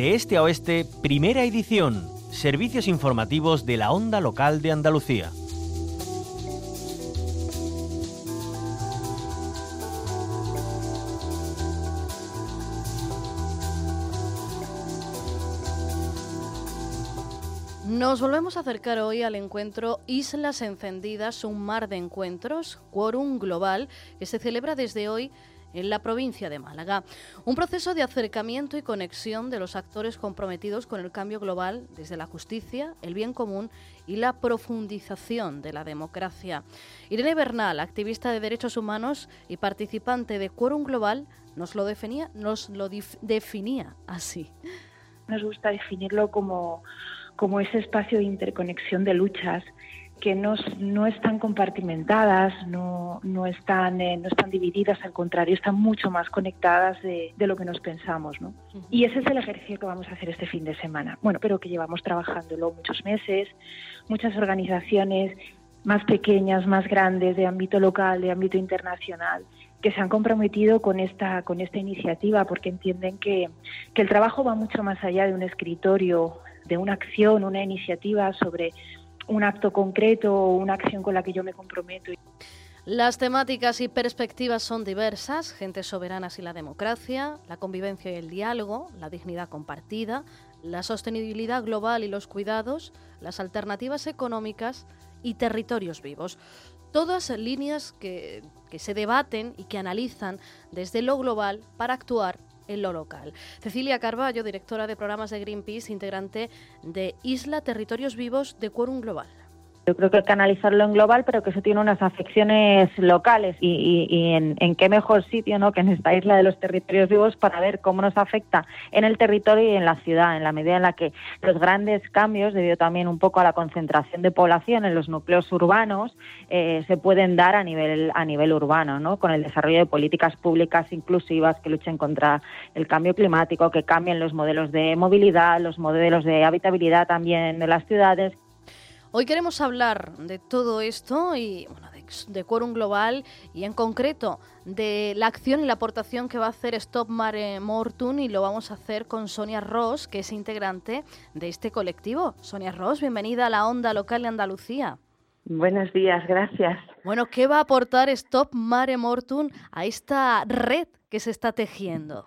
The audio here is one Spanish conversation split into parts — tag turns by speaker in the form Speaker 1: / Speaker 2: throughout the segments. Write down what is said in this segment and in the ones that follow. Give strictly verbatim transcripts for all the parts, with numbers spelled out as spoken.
Speaker 1: De este a oeste, primera edición. Servicios informativos de la Onda Local de Andalucía.
Speaker 2: Nos volvemos a acercar hoy al encuentro Islas Encendidas, un mar de encuentros, Quórum Global, que se celebra desde hoy en la provincia de Málaga. Un proceso de acercamiento y conexión de los actores comprometidos con el cambio global desde la justicia, el bien común y la profundización de la democracia. Irene Bernal, activista de derechos humanos y participante de Quórum Global, nos lo definía, nos lo dif- definía así.
Speaker 3: Nos gusta definirlo como, como ese espacio de interconexión de luchas que no, no están compartimentadas, no, no, están, eh, no están divididas, al contrario, están mucho más conectadas de, de lo que nos pensamos, ¿no? Uh-huh. Y ese es el ejercicio que vamos a hacer este fin de semana. Bueno, pero que llevamos trabajándolo muchos meses, muchas organizaciones más pequeñas, más grandes, de ámbito local, de ámbito internacional, que se han comprometido con esta, con esta iniciativa porque entienden que, que el trabajo va mucho más allá de un escritorio, de una acción, una iniciativa sobre un acto concreto o una acción con la que yo me comprometo.
Speaker 2: Las temáticas y perspectivas son diversas: gentes soberanas y la democracia, la convivencia y el diálogo, la dignidad compartida, la sostenibilidad global y los cuidados, las alternativas económicas y territorios vivos. Todas líneas que, que se debaten y que analizan desde lo global para actuar en lo local. Cecilia Carballo, directora de programas de Greenpeace, integrante de Isla Territorios Vivos de Quórum Global.
Speaker 4: Yo creo que hay que analizarlo en global, pero que eso tiene unas afecciones locales y, y, y en, en qué mejor sitio, ¿no?, que en esta isla de los territorios vivos para ver cómo nos afecta en el territorio y en la ciudad, en la medida en la que los grandes cambios, debido también un poco a la concentración de población en los núcleos urbanos, eh, se pueden dar a nivel a nivel urbano, ¿no?, con el desarrollo de políticas públicas inclusivas que luchen contra el cambio climático, que cambien los modelos de movilidad, los modelos de habitabilidad también de las ciudades.
Speaker 2: Hoy queremos hablar de todo esto y bueno, de, de Quórum Global y en concreto de la acción y la aportación que va a hacer Stop Mare Mortum, y lo vamos a hacer con Sonia Ros, que es integrante de este colectivo. Sonia Ros, bienvenida a la Onda Local de Andalucía.
Speaker 5: Buenos días, gracias.
Speaker 2: Bueno, ¿qué va a aportar Stop Mare Mortum a esta red que se está tejiendo?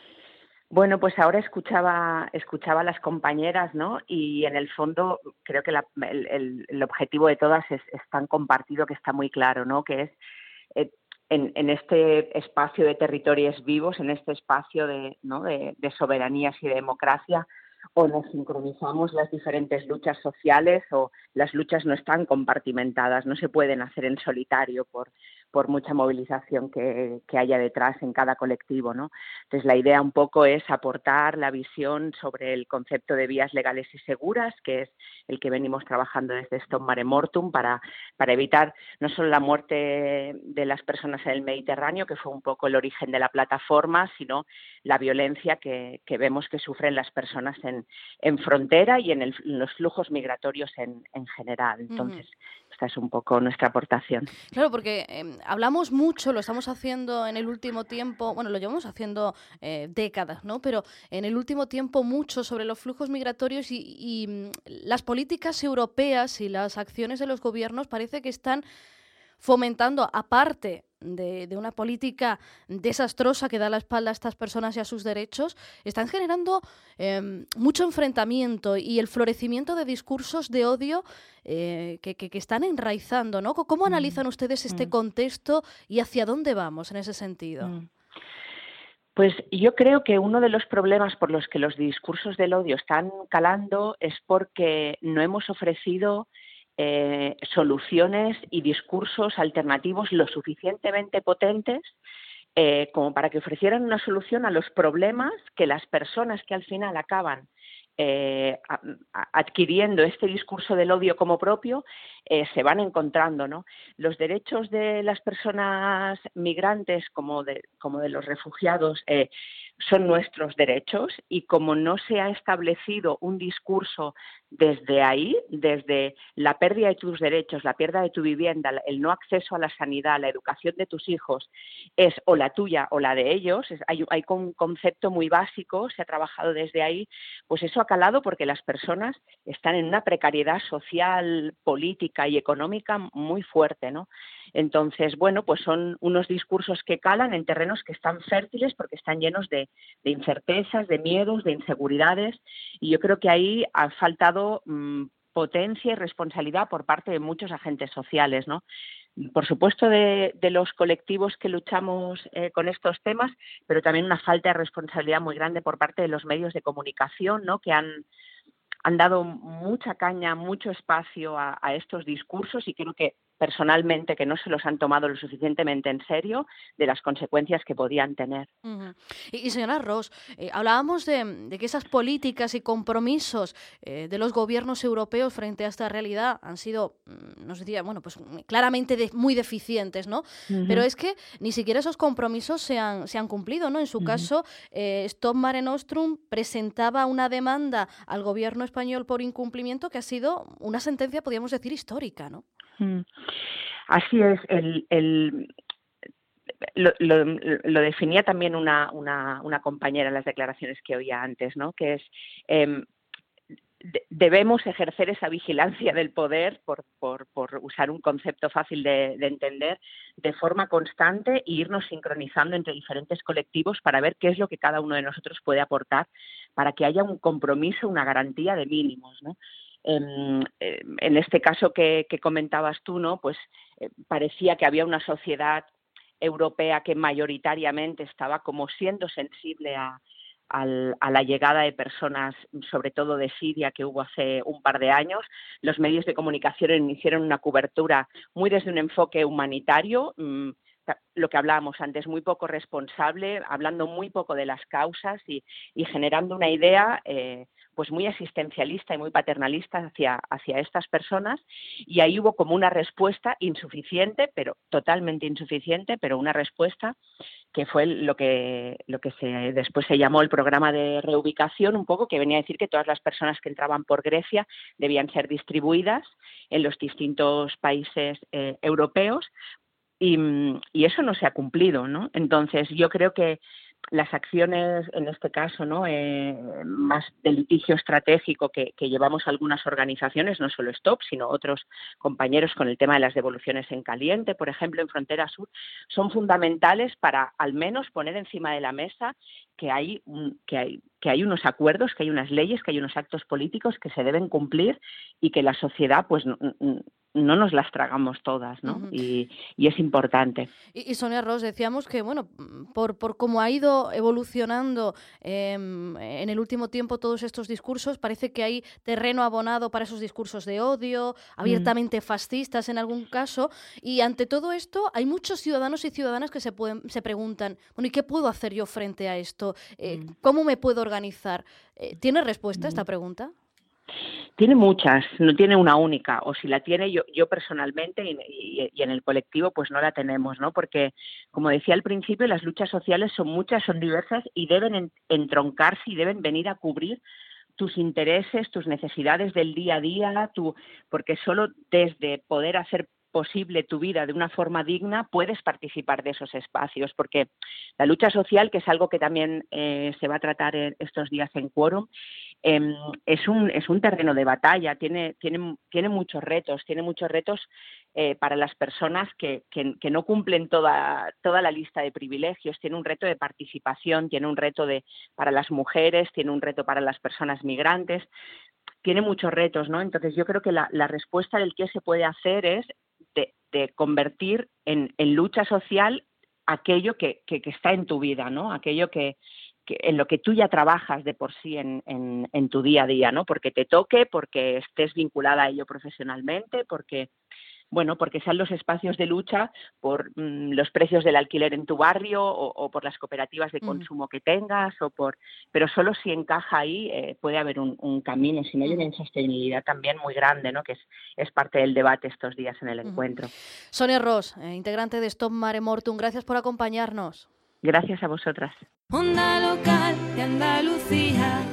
Speaker 5: Bueno, pues ahora escuchaba escuchaba a las compañeras, ¿no? Y en el fondo creo que la, el, el, el objetivo de todas es, es tan compartido que está muy claro, ¿no? Que es eh, en, en este espacio de territorios vivos, en este espacio de, ¿no?, de, de soberanías y de democracia, o nos sincronizamos las diferentes luchas sociales o las luchas no están compartimentadas, no se pueden hacer en solitario por, por mucha movilización que, que haya detrás en cada colectivo, ¿no? Entonces la idea un poco es aportar la visión sobre el concepto de vías legales y seguras, que es el que venimos trabajando desde Stop Mare Mortum para, para evitar no solo la muerte de las personas en el Mediterráneo, que fue un poco el origen de la plataforma, sino la violencia que, que vemos que sufren las personas en, en frontera y en, el, en los flujos migratorios en, en general. Entonces, uh-huh. esta es un poco nuestra aportación.
Speaker 2: Claro, porque eh, hablamos mucho, lo estamos haciendo en el último tiempo, bueno, lo llevamos haciendo eh, décadas, ¿no? Pero en el último tiempo mucho sobre los flujos migratorios y, y las políticas europeas y las acciones de los gobiernos parece que están fomentando, aparte de, de una política desastrosa que da la espalda a estas personas y a sus derechos, están generando eh, mucho enfrentamiento y el florecimiento de discursos de odio eh, que, que, que están enraizando, ¿no? ¿Cómo analizan ustedes este contexto y hacia dónde vamos en ese sentido?
Speaker 5: Mm. Pues yo creo que uno de los problemas por los que los discursos del odio están calando es porque no hemos ofrecido Eh, soluciones y discursos alternativos lo suficientemente potentes eh, como para que ofrecieran una solución a los problemas que las personas que al final acaban eh, a, a, adquiriendo este discurso del odio como propio eh, se van encontrando, ¿no? Los derechos de las personas migrantes como de, como de los refugiados eh, son nuestros derechos y como no se ha establecido un discurso desde ahí, desde la pérdida de tus derechos, la pérdida de tu vivienda, el no acceso a la sanidad, la educación de tus hijos, es o la tuya o la de ellos, es, hay, hay un concepto muy básico, se ha trabajado desde ahí, pues eso ha calado porque las personas están en una precariedad social, política y económica muy fuerte, ¿no? Entonces, bueno, pues son unos discursos que calan en terrenos que están fértiles porque están llenos de, de incertezas, de miedos, de inseguridades, y yo creo que ahí ha faltado mmm, potencia y responsabilidad por parte de muchos agentes sociales, ¿no? Por supuesto de, de los colectivos que luchamos eh, con estos temas, pero también una falta de responsabilidad muy grande por parte de los medios de comunicación, ¿no? Que han han dado mucha caña, mucho espacio a, a estos discursos y creo que personalmente que no se los han tomado lo suficientemente en serio de las consecuencias que podían tener.
Speaker 2: Uh-huh. Y, y señora Ros, eh, hablábamos de, de que esas políticas y compromisos eh, de los gobiernos europeos frente a esta realidad han sido, nos decía, bueno, pues claramente de, muy deficientes, ¿no? Uh-huh. Pero es que ni siquiera esos compromisos se han, se han cumplido, ¿no? En su uh-huh. caso, eh, Stop Mare Nostrum presentaba una demanda al gobierno español por incumplimiento que ha sido una sentencia, podríamos decir, histórica, ¿no?
Speaker 5: Así es, el, el, lo, lo, lo definía también una, una, una compañera en las declaraciones que oía antes, ¿no? Que es eh, de, debemos ejercer esa vigilancia del poder, por, por, por usar un concepto fácil de, de entender, de forma constante e irnos sincronizando entre diferentes colectivos para ver qué es lo que cada uno de nosotros puede aportar para que haya un compromiso, una garantía de mínimos, ¿no? En, en este caso que, que comentabas tú, ¿no? Pues eh, parecía que había una sociedad europea que mayoritariamente estaba como siendo sensible a, a, a la llegada de personas, sobre todo de Siria, que hubo hace un par de años. Los medios de comunicación hicieron una cobertura muy desde un enfoque humanitario, mmm, lo que hablábamos antes, muy poco responsable, hablando muy poco de las causas y, y generando una idea eh, pues muy asistencialista y muy paternalista hacia, hacia estas personas, y ahí hubo como una respuesta insuficiente, pero totalmente insuficiente, pero una respuesta que fue lo que, lo que se, después se llamó el programa de reubicación, un poco, que venía a decir que todas las personas que entraban por Grecia debían ser distribuidas en los distintos países eh, europeos. Y, y eso no se ha cumplido, ¿no? Entonces, yo creo que las acciones, en este caso, ¿no? Eh, más de litigio estratégico que, que llevamos algunas organizaciones, no solo Stop, sino otros compañeros con el tema de las devoluciones en caliente, por ejemplo, en Frontera Sur, son fundamentales para al menos poner encima de la mesa que hay, que hay, que hay unos acuerdos, que hay unas leyes, que hay unos actos políticos que se deben cumplir y que la sociedad, pues, no, no nos las tragamos todas, ¿no? Uh-huh. Y, y es importante.
Speaker 2: Y, y Sonia Ros, decíamos que, bueno, por, por cómo ha ido evolucionando eh, en el último tiempo todos estos discursos, parece que hay terreno abonado para esos discursos de odio, abiertamente uh-huh. fascistas en algún caso, y ante todo esto hay muchos ciudadanos y ciudadanas que se, pueden, se preguntan, bueno, ¿y qué puedo hacer yo frente a esto? Eh, uh-huh. ¿Cómo me puedo organizar? Eh, ¿Tiene respuesta uh-huh. esta pregunta?
Speaker 5: Tiene muchas, no tiene una única, o si la tiene yo, yo personalmente y, y, y en el colectivo pues no la tenemos, ¿no? Porque, como decía al principio, las luchas sociales son muchas, son diversas y deben en, entroncarse y deben venir a cubrir tus intereses, tus necesidades del día a día, tu, porque solo desde poder hacer posible tu vida de una forma digna, puedes participar de esos espacios, porque la lucha social, que es algo que también eh, se va a tratar en estos días en Quórum, eh, es un es un terreno de batalla, tiene tiene tiene muchos retos, tiene muchos retos eh, para las personas que, que, que no cumplen toda toda la lista de privilegios, tiene un reto de participación, tiene un reto de para las mujeres, tiene un reto para las personas migrantes, tiene muchos retos, ¿no? Entonces yo creo que la, la respuesta del qué se puede hacer es de, de convertir en, en lucha social aquello que, que, que está en tu vida, ¿no? Aquello que, que en lo que tú ya trabajas de por sí en, en, en tu día a día, ¿no? Porque te toque, porque estés vinculada a ello profesionalmente, porque bueno, porque sean los espacios de lucha por mmm, los precios del alquiler en tu barrio o, o por las cooperativas de consumo que tengas, o por, pero solo si encaja ahí eh, puede haber un, un camino, si no hay una insostenibilidad también muy grande, ¿no? Que es, es parte del debate estos días en el encuentro.
Speaker 2: Sonia Ros, eh, integrante de Stop Mare Mortum, gracias por acompañarnos.
Speaker 5: Gracias a vosotras.
Speaker 6: Onda Local de Andalucía.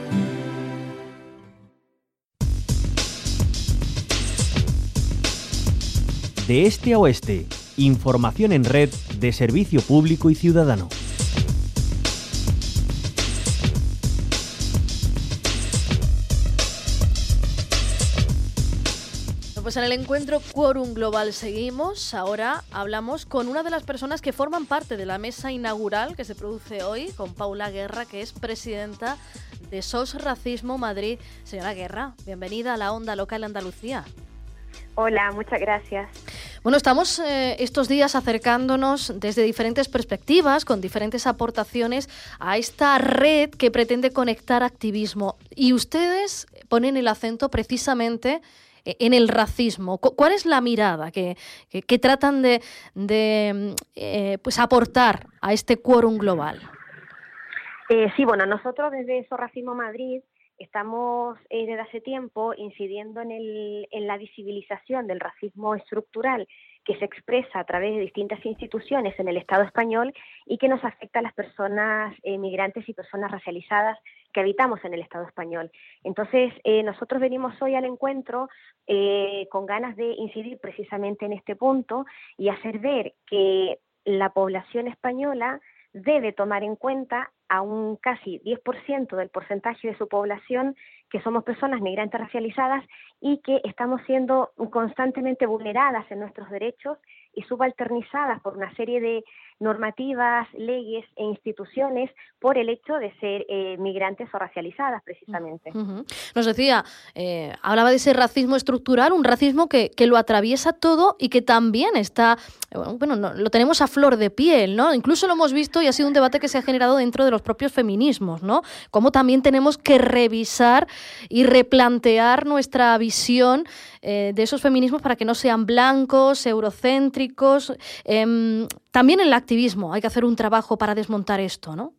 Speaker 1: De este a oeste, información en red de servicio público y ciudadano.
Speaker 2: Pues en el encuentro Quórum Global seguimos. Ahora hablamos con una de las personas que forman parte de la mesa inaugural que se produce hoy, con Paula Guerra, que es presidenta de S O S Racismo Madrid. Señora Guerra, bienvenida a la Onda Local Andalucía.
Speaker 7: Hola, muchas gracias.
Speaker 2: Bueno, estamos eh, estos días acercándonos desde diferentes perspectivas, con diferentes aportaciones, a esta red que pretende conectar activismo. Y ustedes ponen el acento precisamente en el racismo. ¿Cuál es la mirada que, que, que tratan de, de eh, pues aportar a este quórum global?
Speaker 7: Eh, sí, bueno, nosotros desde S O S Racismo Madrid estamos eh, desde hace tiempo incidiendo en, el, en la visibilización del racismo estructural que se expresa a través de distintas instituciones en el Estado español y que nos afecta a las personas eh, migrantes y personas racializadas que habitamos en el Estado español. Entonces, eh, nosotros venimos hoy al encuentro eh, con ganas de incidir precisamente en este punto y hacer ver que la población española debe tomar en cuenta a un casi diez por ciento del porcentaje de su población que somos personas migrantes racializadas y que estamos siendo constantemente vulneradas en nuestros derechos y subalternizadas por una serie de normativas, leyes e instituciones por el hecho de ser eh, migrantes o racializadas, precisamente.
Speaker 2: Uh-huh. Nos decía, eh, hablaba de ese racismo estructural, un racismo que, que lo atraviesa todo y que también está, bueno, no, lo tenemos a flor de piel, ¿no? Incluso lo hemos visto y ha sido un debate que se ha generado dentro de los propios feminismos, ¿no? Cómo también tenemos que revisar y replantear nuestra visión eh, de esos feminismos para que no sean blancos, eurocéntricos. Eh, también en el activismo hay que hacer un trabajo para desmontar esto, ¿no?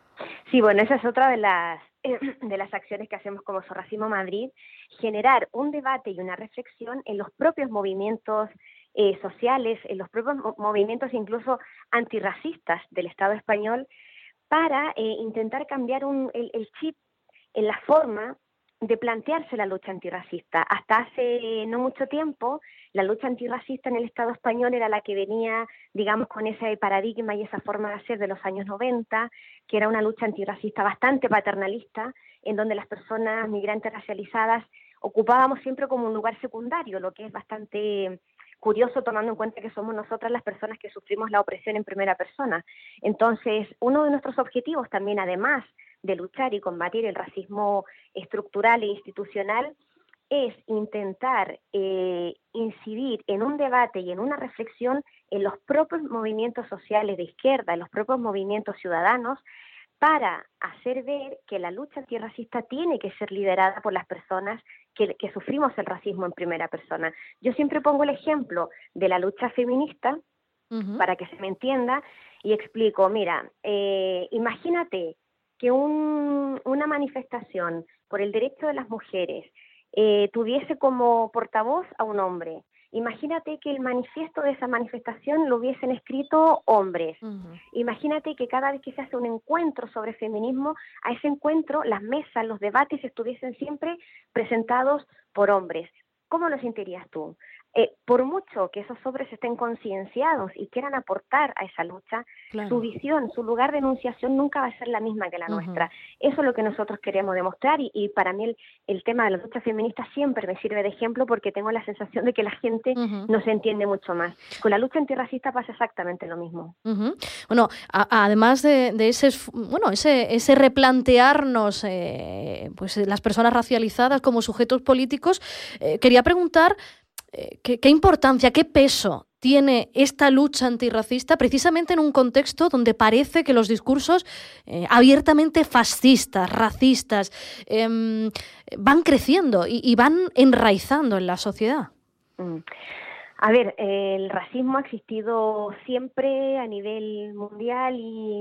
Speaker 7: Sí, bueno, esa es otra de las eh, de las acciones que hacemos como S O S Racismo Madrid, generar un debate y una reflexión en los propios movimientos eh, sociales, en los propios mo- movimientos incluso antirracistas del Estado español, para eh, intentar cambiar un, el, el chip en la forma de plantearse la lucha antirracista. Hasta hace no mucho tiempo, la lucha antirracista en el Estado español era la que venía, digamos, con ese paradigma y esa forma de hacer de los años noventa, que era una lucha antirracista bastante paternalista, en donde las personas migrantes racializadas ocupábamos siempre como un lugar secundario, lo que es bastante curioso tomando en cuenta que somos nosotras las personas que sufrimos la opresión en primera persona. Entonces, uno de nuestros objetivos también, además de luchar y combatir el racismo estructural e institucional, es intentar eh, incidir en un debate y en una reflexión en los propios movimientos sociales de izquierda, en los propios movimientos ciudadanos, para hacer ver que la lucha antirracista tiene que ser liderada por las personas que, que sufrimos el racismo en primera persona. Yo siempre pongo el ejemplo de la lucha feminista, uh-huh, para que se me entienda, y explico, mira, eh, imagínate que un, una manifestación por el derecho de las mujeres eh, tuviese como portavoz a un hombre. Imagínate que el manifiesto de esa manifestación lo hubiesen escrito hombres. Uh-huh. Imagínate que cada vez que se hace un encuentro sobre feminismo, a ese encuentro las mesas, los debates estuviesen siempre presentados por hombres. ¿Cómo lo sentirías tú? Eh, por mucho que esos hombres estén concienciados y quieran aportar a esa lucha, claro, su visión, su lugar de enunciación nunca va a ser la misma que la uh-huh. nuestra. Eso es lo que nosotros queremos demostrar y, y para mí el, el tema de la lucha feminista siempre me sirve de ejemplo porque tengo la sensación de que la gente uh-huh. nos entiende mucho más. Con la lucha antirracista pasa exactamente lo mismo.
Speaker 2: Uh-huh. Bueno, a, además de, de ese, bueno, ese, ese replantearnos eh, pues las personas racializadas como sujetos políticos, eh, quería preguntar ¿Qué, ¿Qué importancia, qué peso tiene esta lucha antirracista precisamente en un contexto donde parece que los discursos eh, abiertamente fascistas, racistas, eh, van creciendo y, y van enraizando en la sociedad?
Speaker 7: Mm. A ver, eh, el racismo ha existido siempre a nivel mundial y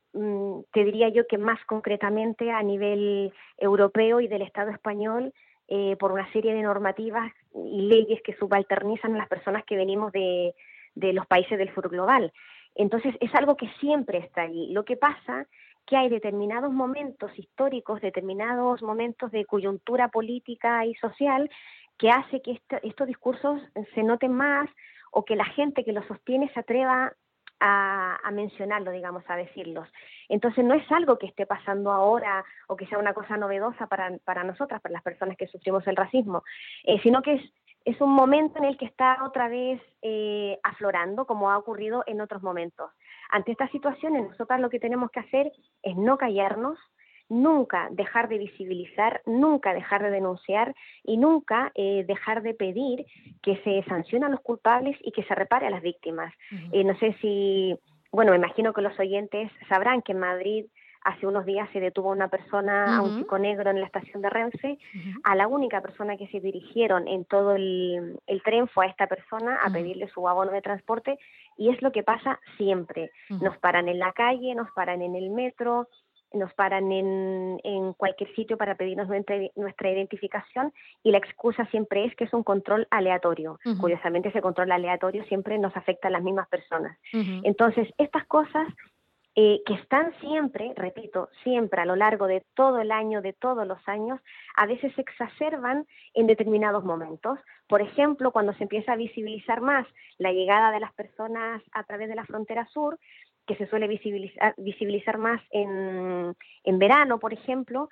Speaker 7: mm, te diría yo que más concretamente a nivel europeo y del Estado español, Eh, por una serie de normativas y leyes que subalternizan a las personas que venimos de, de los países del sur global. Entonces, es algo que siempre está allí. Lo que pasa que hay determinados momentos históricos, determinados momentos de coyuntura política y social que hace que este, estos discursos se noten más o que la gente que los sostiene se atreva a, a mencionarlo, digamos, a decirlos. Entonces no es algo que esté pasando ahora o que sea una cosa novedosa para, para nosotras, para las personas que sufrimos el racismo, eh, sino que es, es un momento en el que está otra vez eh, aflorando, como ha ocurrido en otros momentos. Ante estas situaciones, nosotras lo que tenemos que hacer es no callarnos, nunca dejar de visibilizar, nunca dejar de denunciar y nunca eh, dejar de pedir que se sancionen a los culpables y que se repare a las víctimas. Uh-huh. Eh, no sé si, bueno, me imagino que los oyentes sabrán que en Madrid hace unos días se detuvo a una persona, uh-huh. a un chico negro en la estación de Renfe. Uh-huh. A la única persona que se dirigieron en todo el, el tren fue a esta persona a uh-huh. pedirle su abono de transporte, y es lo que pasa siempre. Uh-huh. Nos paran en la calle, nos paran en el metro, nos paran en, en cualquier sitio para pedirnos nuestra, nuestra identificación, y la excusa siempre es que es un control aleatorio. Uh-huh. Curiosamente, ese control aleatorio siempre nos afecta a las mismas personas. Uh-huh. Entonces, estas cosas eh, que están siempre, repito, siempre a lo largo de todo el año, de todos los años, a veces se exacerban en determinados momentos. Por ejemplo, cuando se empieza a visibilizar más la llegada de las personas a través de la frontera sur, que se suele visibilizar, visibilizar más en, en verano, por ejemplo,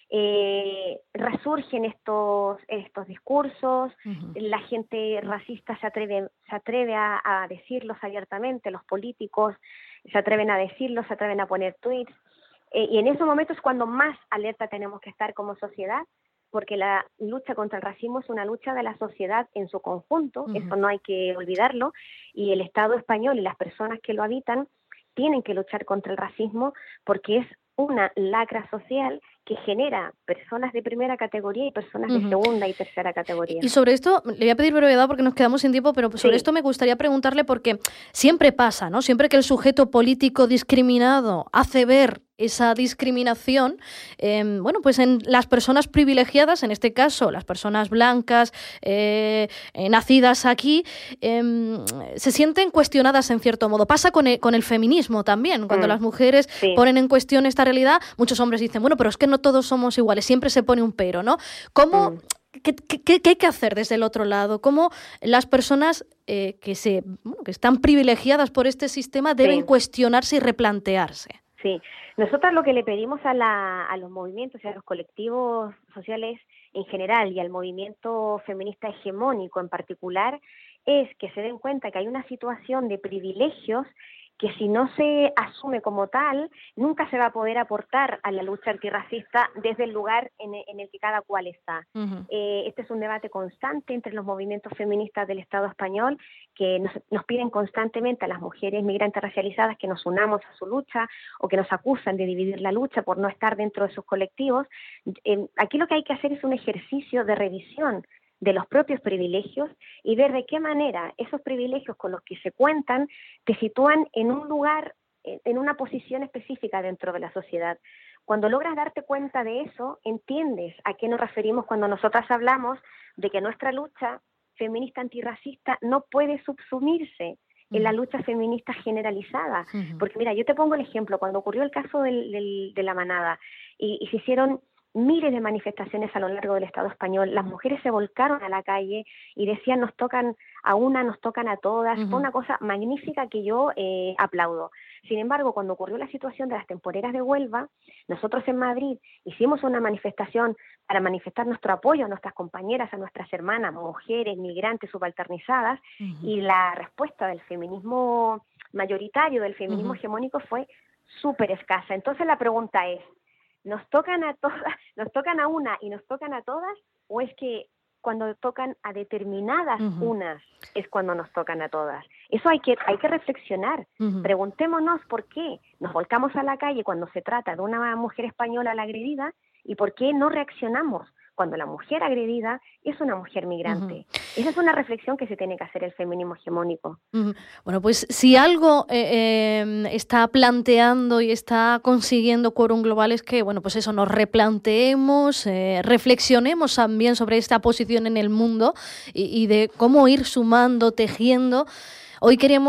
Speaker 7: eh, resurgen estos, estos discursos, uh-huh. la gente racista se atreve, se atreve a, a decirlos abiertamente, los políticos se atreven a decirlos, se atreven a poner tweets, eh, y en esos momentos es cuando más alerta tenemos que estar como sociedad, porque la lucha contra el racismo es una lucha de la sociedad en su conjunto, uh-huh. eso no hay que olvidarlo, y el Estado español y las personas que lo habitan tienen que luchar contra el racismo, porque es una lacra social que genera personas de primera categoría y personas uh-huh. de segunda y tercera categoría.
Speaker 2: Y sobre esto, le voy a pedir brevedad porque nos quedamos sin tiempo, pero sobre sí. esto me gustaría preguntarle, porque siempre pasa, ¿no? Siempre que el sujeto político discriminado hace ver esa discriminación, eh, bueno, pues en las personas privilegiadas, en este caso las personas blancas, eh, eh, nacidas aquí, eh, se sienten cuestionadas en cierto modo. Pasa con el, con el feminismo también, cuando mm. las mujeres sí. ponen en cuestión esta realidad, muchos hombres dicen, bueno, pero es que no todos somos iguales, siempre se pone un pero, ¿no? ¿Cómo, mm. qué, qué, qué hay que hacer desde el otro lado? ¿Cómo las personas eh, que, se, bueno, que están privilegiadas por este sistema deben sí. cuestionarse y replantearse?
Speaker 7: Sí, nosotras lo que le pedimos a, la, a los movimientos y a los colectivos sociales en general y al movimiento feminista hegemónico en particular es que se den cuenta que hay una situación de privilegios que si no se asume como tal, nunca se va a poder aportar a la lucha antirracista desde el lugar en el, en el que cada cual está. Uh-huh. Eh, este es un debate constante entre los movimientos feministas del Estado español, que nos, nos piden constantemente a las mujeres migrantes racializadas que nos unamos a su lucha, o que nos acusan de dividir la lucha por no estar dentro de sus colectivos. Eh, aquí lo que hay que hacer es un ejercicio de revisión de los propios privilegios y ver de qué manera esos privilegios con los que se cuentan te sitúan en un lugar, en una posición específica dentro de la sociedad. Cuando logras darte cuenta de eso, entiendes a qué nos referimos cuando nosotras hablamos de que nuestra lucha feminista antirracista no puede subsumirse en la lucha feminista generalizada. Uh-huh. Porque mira, yo te pongo el ejemplo, cuando ocurrió el caso del, del, de la manada y, y se hicieron miles de manifestaciones a lo largo del Estado español, las mujeres se volcaron a la calle y decían nos tocan a una, nos tocan a todas. Uh-huh. Fue una cosa magnífica que yo eh, aplaudo. Sin embargo, cuando ocurrió la situación de las temporeras de Huelva, nosotros en Madrid hicimos una manifestación para manifestar nuestro apoyo a nuestras compañeras, a nuestras hermanas, mujeres, migrantes, subalternizadas, uh-huh. y la respuesta del feminismo mayoritario, del feminismo uh-huh. hegemónico fue súper escasa. Entonces la pregunta es, ¿nos tocan a todas, nos tocan a una y nos tocan a todas, o es que cuando tocan a determinadas uh-huh. unas es cuando nos tocan a todas? Eso hay que hay que reflexionar. Uh-huh. Preguntémonos por qué nos volcamos a la calle cuando se trata de una mujer española la agredida y por qué no reaccionamos cuando la mujer agredida es una mujer migrante. Uh-huh. Esa es una reflexión que se tiene que hacer el feminismo hegemónico. Uh-huh.
Speaker 2: Bueno, pues si algo eh, eh, está planteando y está consiguiendo Quórum Global es que, bueno, pues eso, nos replanteemos, eh, reflexionemos también sobre esta posición en el mundo y, y de cómo ir sumando, tejiendo. Hoy queremos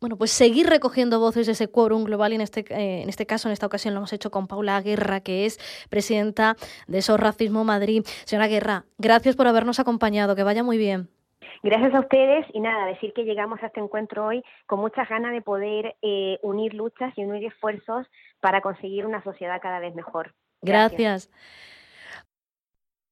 Speaker 2: bueno, pues seguir recogiendo voces de ese quórum global y en este, eh, en este caso, en esta ocasión lo hemos hecho con Paula Guerra, que es presidenta de SOS Racismo Madrid. Señora Guerra, gracias por habernos acompañado, que vaya muy bien.
Speaker 7: Gracias a ustedes y nada, decir que llegamos a este encuentro hoy con muchas ganas de poder eh, unir luchas y unir esfuerzos para conseguir una sociedad cada vez mejor.
Speaker 2: Gracias. Gracias.